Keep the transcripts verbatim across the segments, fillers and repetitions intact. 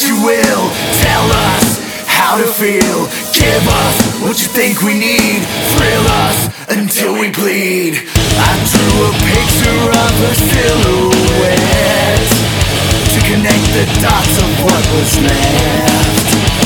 you will. Tell us how to feel. Give us what you think we need. Thrill us until we bleed. I drew a picture of a silhouette to connect the dots of what was left.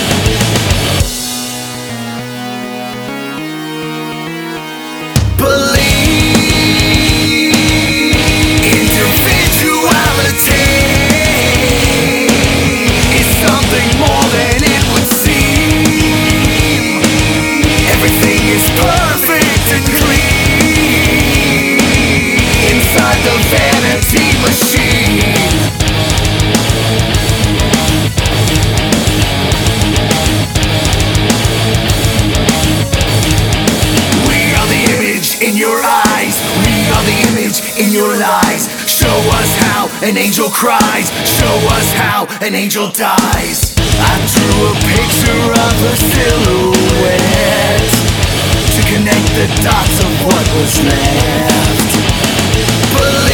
In your lies, show us how an angel cries. Show us how an angel dies. I drew a picture of a silhouette to connect the dots of what was left. Believe